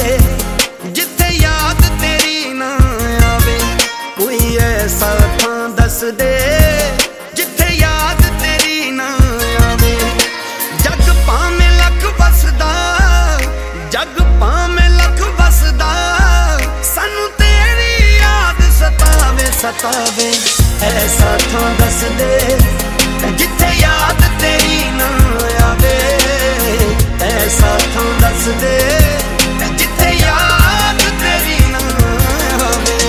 जिथे याद तेरी ना आवे। कोई ऐसा थां दस दे जिथे याद तेरी ना आवे। जग भावें लख बसदा, जग भावें लख बसदा, सानू तेरी याद सतावे सतावे। ऐसा थां दस दे जिथे याद तेरी ना आवे। ऐसा थां दस दे जिथे याद तेरी ना आवे।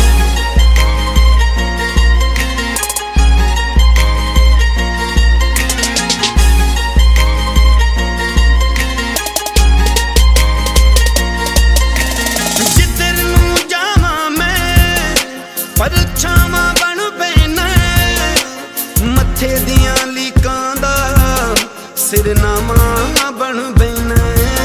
जिधर नूं जावां मैं परछावां बन पैना। मत्थे दियां लीकां दा सिरनामा बन बैना।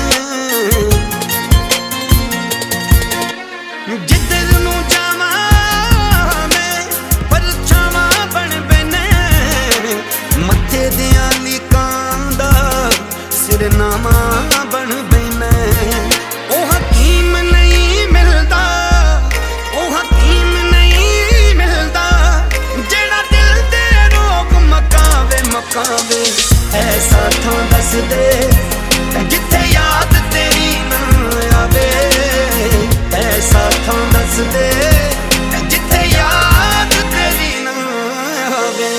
जिधर नूं जावां मैं परछावां बन बैना। मत्थे दियां लीकां दा सिरनामा बन बैना। ओ हकीम नहीं मिलदा, ओ हकीम नहीं मिलदा, जेड़ा दिल दे रोग मकावे मकावे। ऐसा थां दस दे जिथे याद तेरी ना आवे। ऐसा थां दस दे जिथे याद तेरी ना आवे।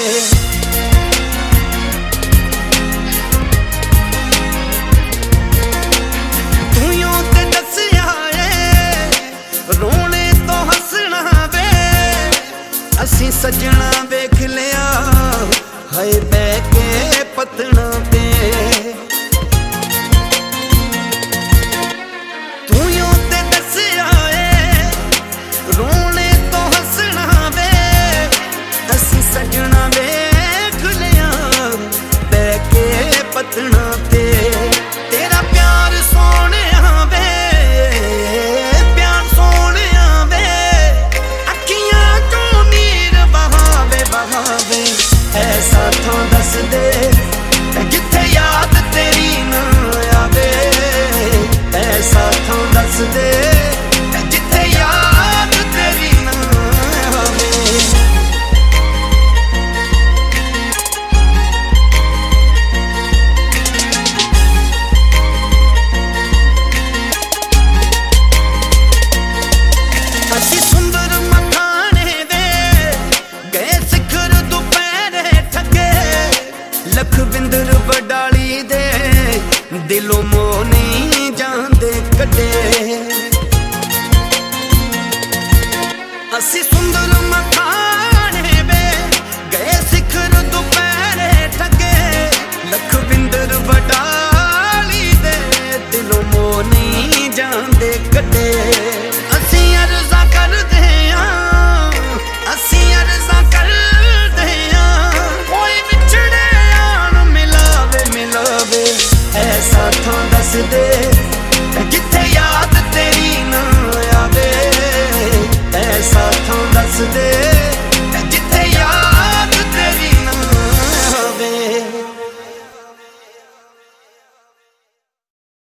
तूं ते दसिया रोने तो हसना वे। असी सजना वेख लिया हाय बह के पतना पे। तू ते दसिया रोने तो हसना वे। असी सजना वेख लिया बह के पतना पे। तेरा प्यार सोने वे, प्यार सोने वे, अखियां चों नीर बहावे बहावे। ऐसा थां दस दे जिथे याद तेरी ना आवे। ऐसा थां दस दे जिथे याद तेरी ना आवे। असी सुंदर मखाने दे गए सिखर दुपहरे ठगे। लखविंदर वडाली दे दिलों मोह नहीं जांदे कटे। असी सुंदर मखाने वे गए सिखर दुपहरे ठगे। लखविंदर वडाली दे दिलों मोह नहीं जांदे कटे।